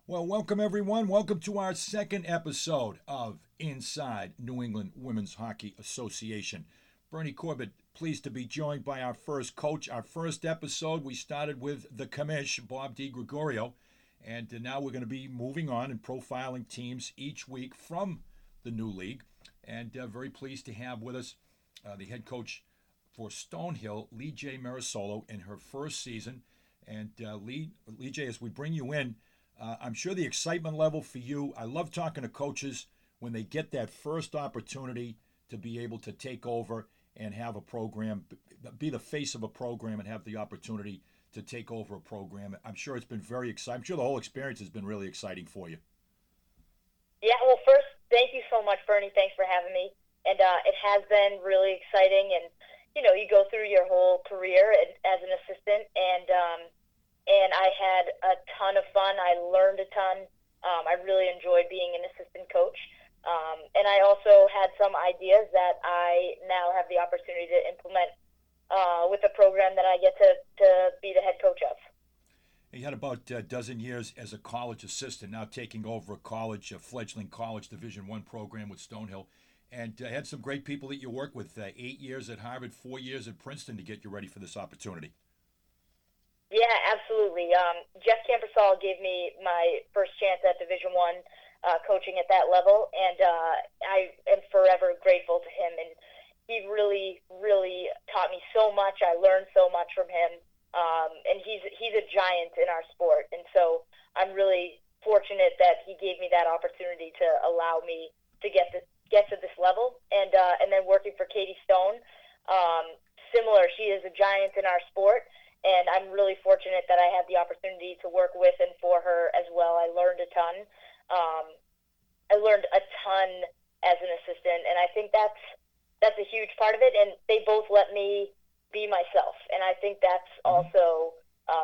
Well, welcome everyone. Welcome to our second episode of Inside New England Women's Hockey Association. Bernie Corbett, pleased to be joined by our first coach. Our first episode, we started with the commish, Bob DiGregorio, and now we're going to be moving on and profiling teams each week from the new league. And very pleased to have with us the head coach for Stonehill, Lee J. Marisolo, in her first season. And Lee J., as we bring you in, I'm sure the excitement level for you, I love talking to coaches when they get that first opportunity to be able to take over and have a program, be the face of a program and have the opportunity to take over a program. I'm sure it's been very exciting. I'm sure the whole experience has been really exciting for you. Yeah, well, first, thank you so much, Bernie. Thanks for having me. And it has been really exciting. And, you go through your whole career as an assistant, and I had a ton of fun. I learned a ton. I really enjoyed being an assistant coach. And I also had some ideas that I now have the opportunity to implement with the program that I get to be the head coach of. You had about a dozen years as a college assistant, now taking over a fledgling college Division I program with Stonehill, and had some great people that you work with. 8 years at Harvard, 4 years at Princeton to get you ready for this opportunity. Yeah, absolutely. Jeff Campersall gave me my first chance at Division I coaching at that level, and I am forever grateful to him. And he really, really taught me so much. I learned so much from him. And he's a giant in our sport, and so I'm really fortunate that he gave me that opportunity to allow me to get to this level, and then working for Katie Stone, similar. She is a giant in our sport, and I'm really fortunate that I had the opportunity to work with and for her as well. I learned a ton. I learned a ton as an assistant, and I think that's a huge part of it. And they both let me be myself, and I think that's also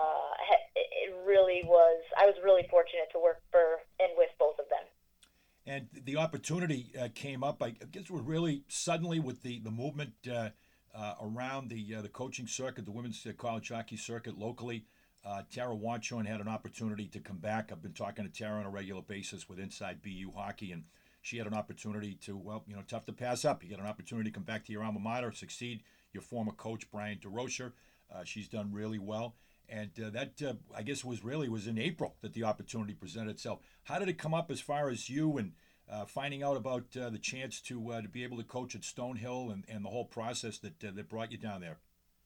it really was. I was really fortunate to work for and with both of them. And the opportunity came up, I guess, was really suddenly with the movement around the coaching circuit, the women's college hockey circuit locally. Tara Watchorn had an opportunity to come back. I've been talking to Tara on a regular basis with Inside BU Hockey, and she had an opportunity to, tough to pass up. You get an opportunity to come back to your alma mater, succeed. Your former coach, Brian DeRocher, she's done really well. And that, I guess, was in April that the opportunity presented itself. How did it come up as far as you and finding out about the chance to be able to coach at Stonehill and the whole process that brought you down there?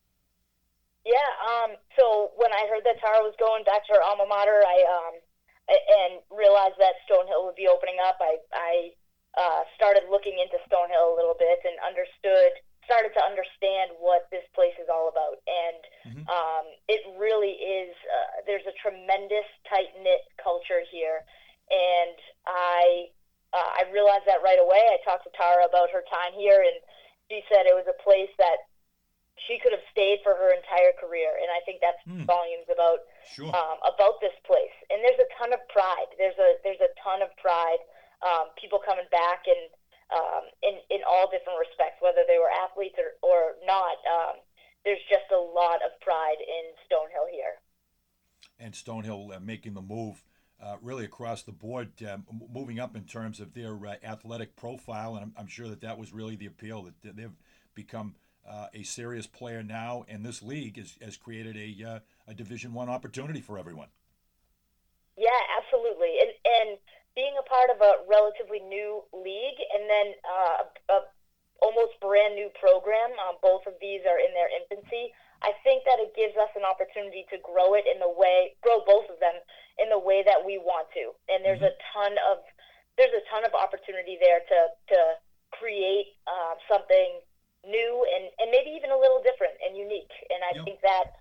Yeah. So when I heard that Tara was going back to her alma mater, and realized that Stonehill would be opening up, I started looking into Stonehill a little bit and started to understand what this place is all about. And it really is, there's a tremendous tight-knit culture here. And I realized that right away. I talked to Tara about her time here, and she said it was a place that she could have stayed for her entire career. And I think that's volumes about Sure. About this place. And there's a ton of pride. There's a ton of pride. People coming back and in all different respects, whether they were athletes or not. There's just a lot of pride in Stonehill here. And Stonehill making the move really across the board, moving up in terms of their athletic profile. And I'm sure that was really the appeal, that they've become a serious player now, and this league has created a Division I opportunity for everyone. Yeah, absolutely. And being a part of a relatively new league, and then a almost brand new program, both of these are in their infancy. I think that it gives us an opportunity to grow both of them in the way that we want to. And there's a ton of opportunity there to create something new and maybe even a little different and unique. And I think that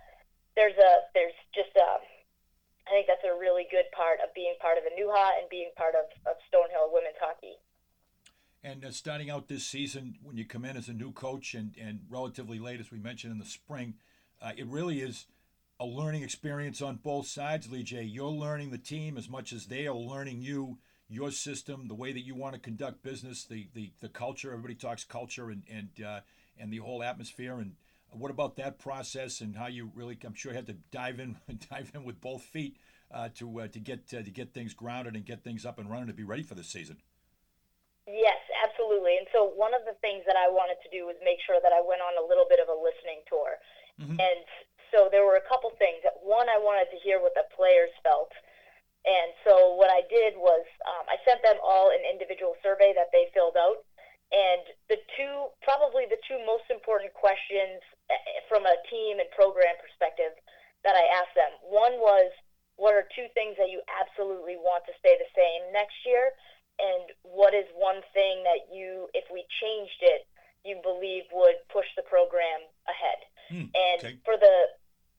I think that's a really good part of being part of the NUHA and being part of Stonehill women's hockey. And starting out this season, when you come in as a new coach and relatively late, as we mentioned in the spring, it really is a learning experience on both sides, Lee J. You're learning the team as much as they are learning you, your system, the way that you want to conduct business, the culture. Everybody talks culture and the whole atmosphere. And what about that process and how you really, I'm sure, had to dive in with both feet to get things grounded and get things up and running to be ready for the season. Yes, absolutely. And so one of the things that I wanted to do was make sure that I went on a little bit of a listening tour. Mm-hmm. And so there were a couple things. One, I wanted to hear what the players felt. And so what I did was I sent them all an individual survey that they filled out. And probably the two most important questions from a team and program perspective that I asked them. One was, what are two things that you absolutely want to stay the same next year? And what is one thing that if we changed it, you believe would push the program ahead? And okay. for the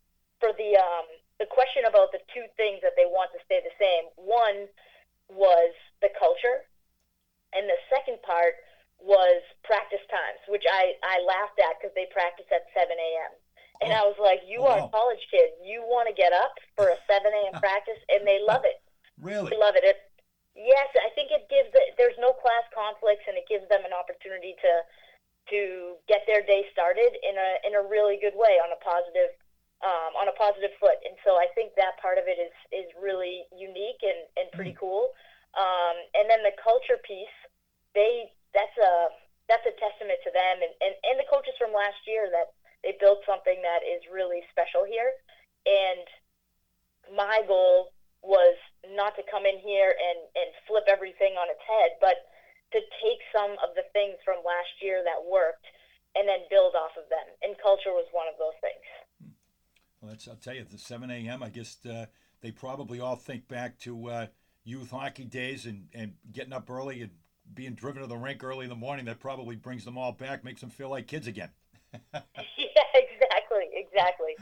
question about the two things that they want to stay the same, one was the culture, and the second part was practice times, which I laughed at because they practice at 7 a.m. And I was like, you are college kids. You want to get up for a 7 a.m. practice, and they love it. Really? They love it. Yes, I think there's no class conflicts, and it gives them an opportunity to get their day started in a really good way on a positive foot. And so I think that part of it is really unique and pretty cool. And then the culture piece, that's a testament to them and the coaches from last year that they built something that is really special here. And my goal was not to come in here and flip everything on its head, but to take some of the things from last year that worked and then build off of them. And culture was one of those things. Well, I'll tell you, the 7 a.m., I guess they probably all think back to youth hockey days and getting up early and being driven to the rink early in the morning. That probably brings them all back, makes them feel like kids again. Yeah, exactly.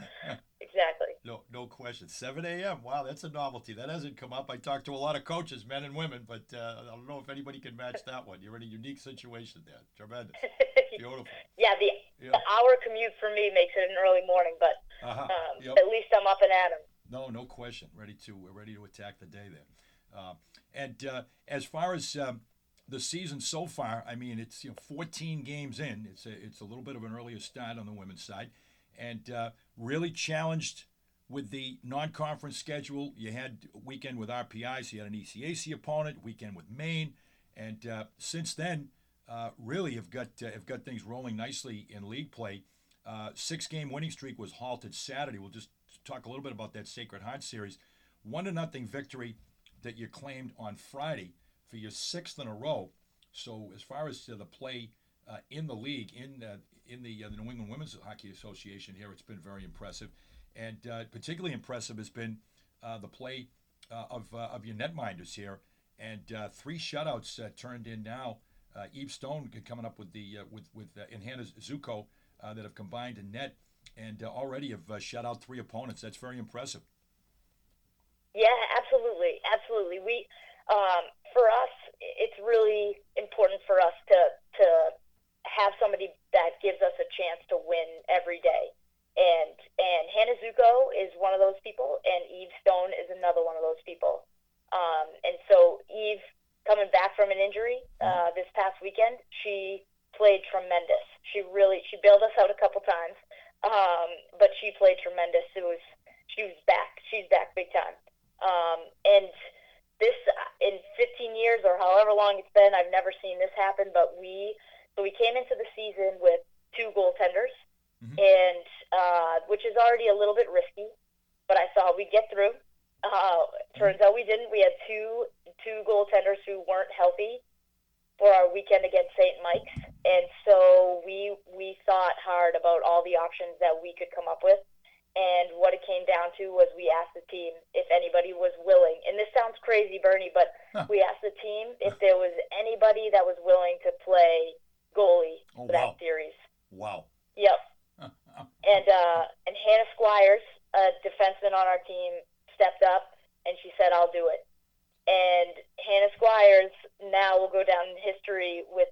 No question. 7 a.m. Wow, that's a novelty. That hasn't come up. I talked to a lot of coaches, men and women, but I don't know if anybody can match that one. You're in a unique situation there. Tremendous. Beautiful. Yeah, the hour commute for me makes it an early morning, but at least I'm up and at 'em. No question. We're ready to attack the day there. And as far as the season so far, I mean, it's 14 games in. It's a little bit of an earlier start on the women's side, and really challenged with the non-conference schedule. You had a weekend with RPI, so you had an ECAC opponent, weekend with Maine, and since then, really have got things rolling nicely in league play. 6-game winning streak was halted Saturday. We'll just talk a little bit about that Sacred Heart series. 1-0 victory that you claimed on Friday for your 6th in a row. So as far as the play in the league, in the New England Women's Hockey Association here, it's been very impressive. And particularly impressive has been the play of your netminders here. And 3 shutouts turned in now. Eve Stone coming up with and Hannah Zuko that have combined in net and already have shut out 3 opponents. That's very impressive. Yeah, absolutely. We, for us, it's really important for us to have somebody that gives us a chance to win every day. And Hannah Zuko is one of those people, and Eve Stone is another one of those people. And so Eve, coming back from an injury this past weekend, she played tremendous. She bailed us out a couple times, but she played tremendous. She was back. She's back big time. And this, in 15 years or however long it's been, I've never seen this happen. But we came into the season with 2 goaltenders, and which is already a little bit risky. But I thought we'd get through. Turns out we didn't. We had two goaltenders who weren't healthy for our weekend against St. Mike's, and so we thought hard about all the options that we could come up with. And what it came down to was we asked the team if anybody was willing. And this sounds crazy, Bernie, but we asked the team if there was anybody that was willing to play goalie for that series. Wow. Yep. And Hannah Squires, a defenseman on our team, stepped up and she said, "I'll do it." And Hannah Squires now will go down in history with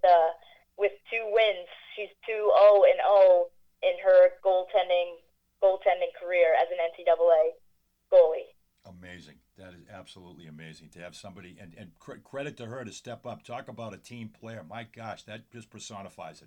2 wins. She's 2-0-0 in her goaltending career as an NCAA goalie. Amazing. That is absolutely amazing to have somebody, and credit to her to step up. Talk about a team player. My gosh, that just personifies it.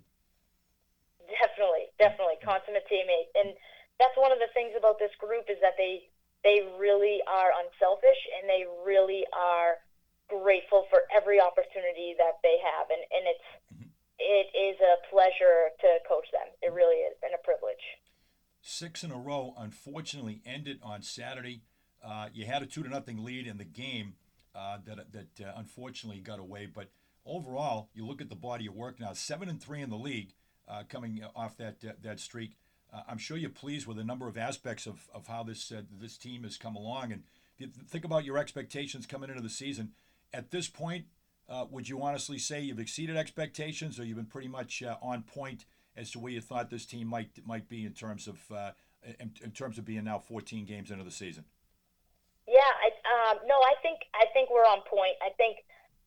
Definitely. Consummate teammate. And that's one of the things about this group is that they they really are unselfish, and they really are grateful for every opportunity that they have, and it is a pleasure to coach them. It really is, and a privilege. 6 in a row, unfortunately, ended on Saturday. You had a 2-0 lead in the game that unfortunately got away. But overall, you look at the body of work now, 7-3 in the league, coming off that streak. I'm sure you're pleased with a number of aspects of how this team has come along. And if you think about your expectations coming into the season, at this point, would you honestly say you've exceeded expectations, or you've been pretty much on point as to where you thought this team might be in terms of being now 14 games into the season? Yeah, no, I think we're on point. I think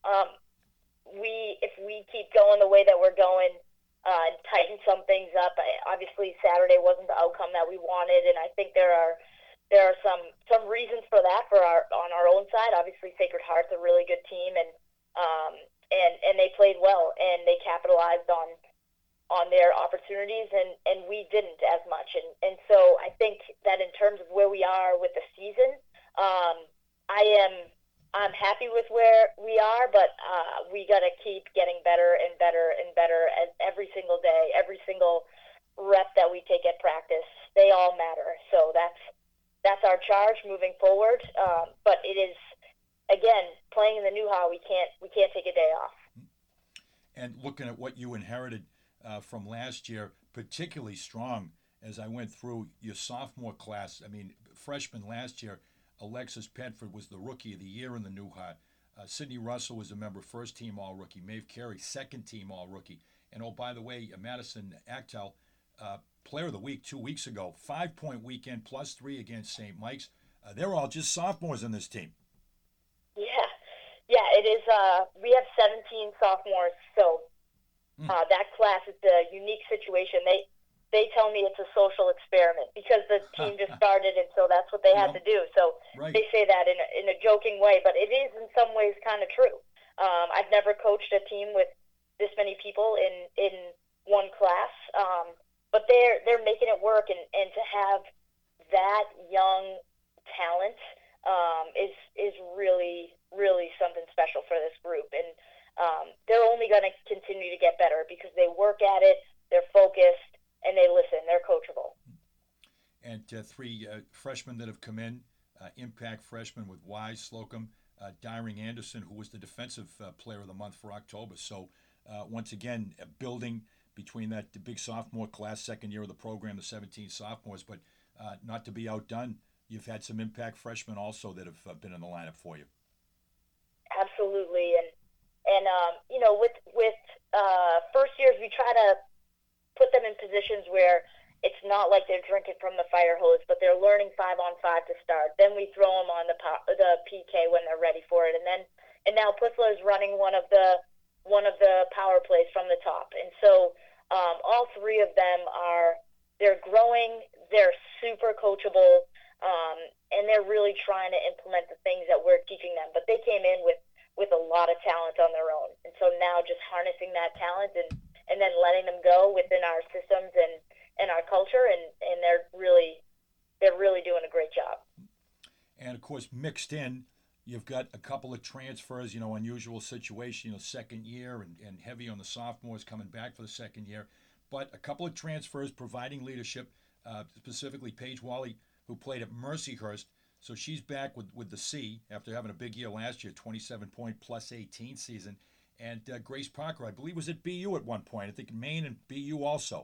if we keep going the way that we're going, tighten some things up. Obviously, Saturday wasn't the outcome that we wanted, and I think there are some reasons for that on our own side. Obviously, Sacred Heart's a really good team, and they played well, and they capitalized on their opportunities, and we didn't as much. And so I think that in terms of where we are with the season, I'm happy with where we are, but we got to keep getting better and better and better as every single day, every single rep that we take at practice. They all matter. So that's our charge moving forward. But it is, again, playing in the Newha, we can't take a day off. And looking at what you inherited from last year, particularly strong as I went through your sophomore class. I mean, freshman last year, Alexis Petford was the Rookie of the Year in the Newha. Sydney Russell was a member first-team All-Rookie. Maeve Carey, second-team All-Rookie. And, oh, by the way, Madison Actel, Player of the Week 2 weeks ago, 5-point weekend, +3 against St. Mike's. They're all just sophomores in this team. Yeah, it is. We have 17 sophomores, so that class is a unique situation. They tell me it's a social experiment because the team just started, and so that's what they had to do. So right. They say that in a joking way, but it is in some ways kind of true. I've never coached a team with this many people in one class, but they're making it work, and to have that young talent is really, really something special for this group. And they're only going to continue to get better because they work at it, they're focused, and they listen. They're coachable. And 3 freshmen that have come in, impact freshmen with Wise, Slocum, Dyring Anderson, who was the Defensive Player of the Month for October. So once again, building between that the big sophomore class, second year of the program, the 17 sophomores. But not to be outdone, you've had some impact freshmen also that have been in the lineup for you. Absolutely, and with first years, we try to put them in positions where it's not like they're drinking from the fire hose, but they're learning 5-on-5 to start. Then we throw them on the PK when they're ready for it, and now Putzler is running one of the power plays from the top, and so all 3 of them they're growing, they're super coachable, and they're really trying to implement the things that we're teaching them. But they came in with a lot of talent on their own, and so now just harnessing that talent and then letting them go within our systems and our culture, and they're really doing a great job. And of course, mixed in, you've got a couple of transfers, unusual situation, second year and heavy on the sophomores coming back for the second year, but a couple of transfers providing leadership, specifically Paige Wally, who played at Mercyhurst. So she's back with the C after having a big year last year, 27-point +18 season. And Grace Parker, I believe, was at BU at one point. I think Maine and BU also.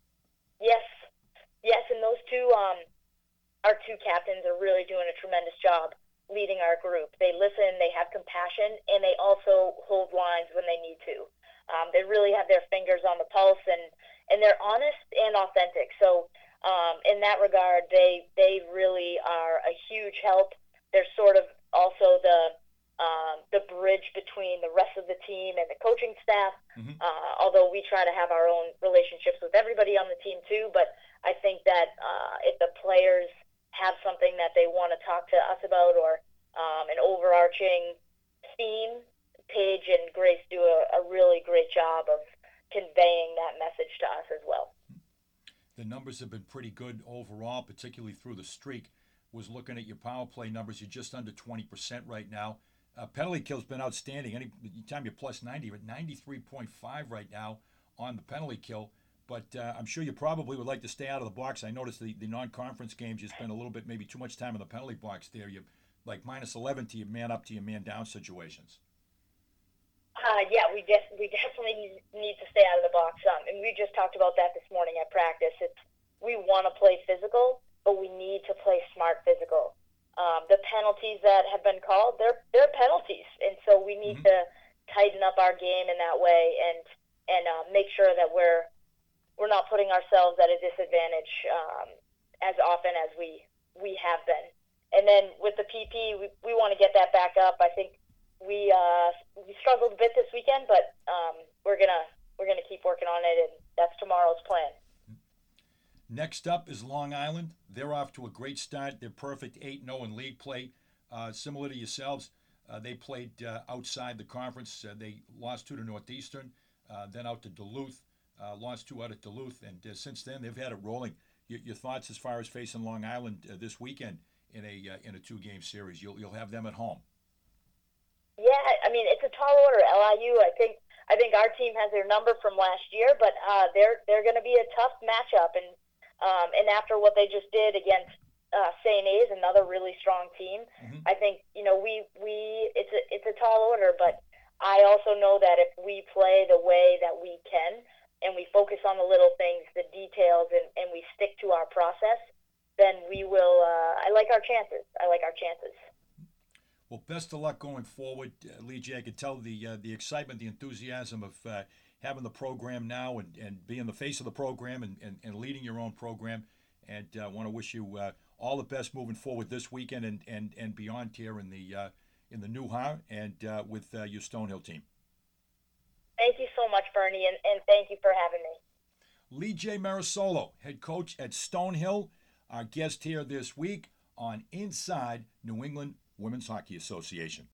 Yes, and those two, our 2 captains are really doing a tremendous job leading our group. They listen, they have compassion, and they also hold lines when they need to. They really have their fingers on the pulse, and they're honest and authentic. So in that regard, they really are a huge help. They're sort of also the bridge between the rest of the team and the coaching staff, although we try to have our own relationships with everybody on the team too. But I think that if the players have something that they want to talk to us about or an overarching theme, Paige and Grace do a really great job of conveying that message to us as well. The numbers have been pretty good overall, particularly through the streak. was looking at your power play numbers. You're just under 20% right now. Penalty kill's been outstanding. Any time you're plus 90, you're at 93.5 right now on the penalty kill. But I'm sure you probably would like to stay out of the box. I noticed the non-conference games, you spend a little bit, maybe too much time in the penalty box there. You like minus 11 to your man up to your man down situations. Yeah, we definitely need to stay out of the box. And we just talked about that this morning at practice. We want to play physical, but we need to play smart physical. The penalties that have been called, they're penalties, and so we need to tighten up our game in that way and make sure that we're not putting ourselves at a disadvantage as often as we have been. And then with the PP, we want to get that back up. I think we struggled a bit this weekend, but we're gonna keep working on it, and that's tomorrow's plan. Next up is Long Island. They're off to a great start. They're perfect 8-0 in league play. Similar to yourselves, they played outside the conference. They lost 2 to Northeastern, then out to Duluth, lost 2 out at Duluth, and since then they've had it rolling. Your thoughts as far as facing Long Island this weekend in a 2-game series? You'll have them at home. Yeah, I mean it's a tall order. LIU, I think our team has their number from last year, but they're going to be a tough matchup, and after what they just did against St. A's, another really strong team, I think it's a tall order. But I also know that if we play the way that we can, and we focus on the little things, the details, and we stick to our process, then we will. I like our chances. Well, best of luck going forward, Lee J. I could tell the excitement, the enthusiasm of having the program now and being the face of the program and leading your own program. And I want to wish you all the best moving forward this weekend and beyond here in the Newha and with your Stonehill team. Thank you so much, Bernie, and thank you for having me. Lee J. Marisolo, head coach at Stonehill, our guest here this week on Inside New England Women's Hockey Association.